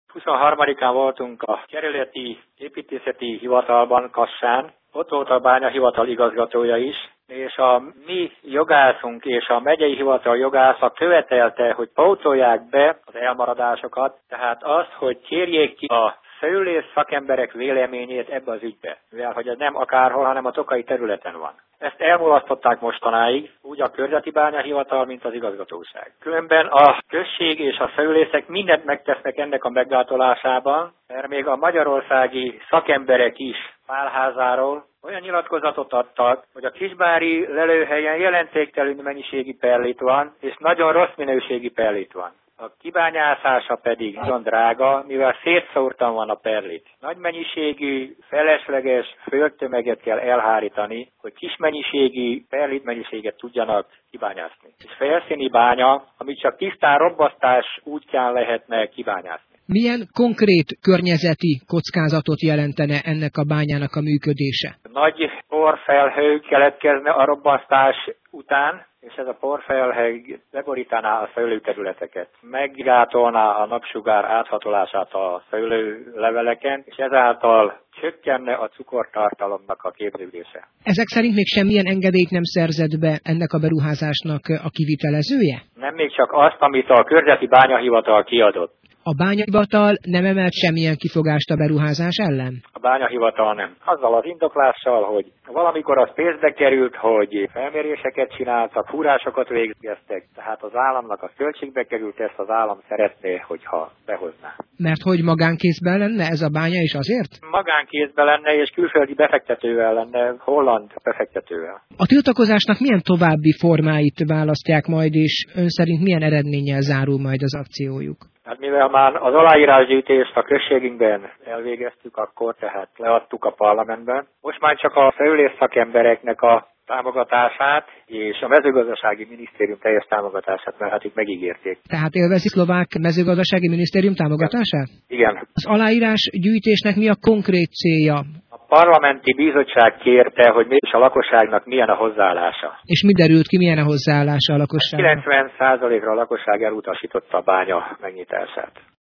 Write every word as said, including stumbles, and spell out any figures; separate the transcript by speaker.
Speaker 1: huszonharmadikán voltunk a kerületi építészeti hivatalban Kassán, ott volt a bányahivatal igazgatója is, és a mi jogászunk és a megyei hivatal jogásza követelte, hogy pótolják be az elmaradásokat, tehát az, hogy kérjék ki a szőlész szakemberek véleményét ebbe az ügybe, mivel hogy ez nem akárhol, hanem a tokai területen van. Ezt elmulasztották mostanáig, úgy a körzeti bányahivatal, mint az igazgatóság. Különben a község és a szőlészek mindent megtesznek ennek a meggátolásában, mert még a magyarországi szakemberek is Pálházáról olyan nyilatkozatot adtak, hogy a kisbári lelőhelyen jelentéktelen mennyiségi perlit van, és nagyon rossz minőségi perlit van. A kibányászása pedig nagyon drága, mivel szétszórtan van a perlit. Nagy mennyiségű, felesleges földtömeget kell elhárítani, hogy kis mennyiségű perlit mennyiséget tudjanak kibányászni. És felszíni bánya, amit csak tisztán robbasztás útján lehetne kibányászni.
Speaker 2: Milyen konkrét környezeti kockázatot jelentene ennek a bányának a működése?
Speaker 1: Nagy porfelhő keletkezne a robbasztás után, és ez a porfelhő leborítaná a szőlőterületeket. Meggátolná a napsugár áthatolását a szőlőleveleken, és ezáltal csökkenne a cukortartalomnak a képződése.
Speaker 2: Ezek szerint még semmilyen engedélyt nem szerzett be ennek a beruházásnak a kivitelezője?
Speaker 1: Nem, még csak azt, amit a körzeti bányahivatal kiadott.
Speaker 2: A bányahivatal nem emelt semmilyen kifogást a beruházás ellen?
Speaker 1: A bányahivatal nem. Azzal az indoklással, hogy valamikor az pénzbe került, hogy felméréseket csináltak, fúrásokat végeztek, tehát az államnak a költségbe került, ezt az állam szeretné, hogyha behozná.
Speaker 2: Mert hogy magánkézben lenne ez a bánya is azért?
Speaker 1: Magánkézben lenne, és külföldi befektetővel lenne, holland befektetővel.
Speaker 2: A tiltakozásnak milyen további formáit választják majd, és ön szerint milyen eredménnyel zárul majd az akciójuk?
Speaker 1: Hát mivel már az aláírásgyűjtést a községünkben elvégeztük akkor, tehát leadtuk a parlamentben, most már csak a szőlész szakembereknek a támogatását és a mezőgazdasági minisztérium teljes támogatását, mert hát itt megígérték.
Speaker 2: Tehát élvezi szlovák mezőgazdasági minisztérium támogatását?
Speaker 1: Igen.
Speaker 2: Az aláírás gyűjtésnek mi a konkrét célja?
Speaker 1: A parlamenti bizottság kérte, hogy mégis a lakosságnak milyen a hozzáállása.
Speaker 2: És mi derült ki, milyen a hozzáállása a lakosságnak?
Speaker 1: kilencven százalékra a lakosság elutasította a bánya megnyitását.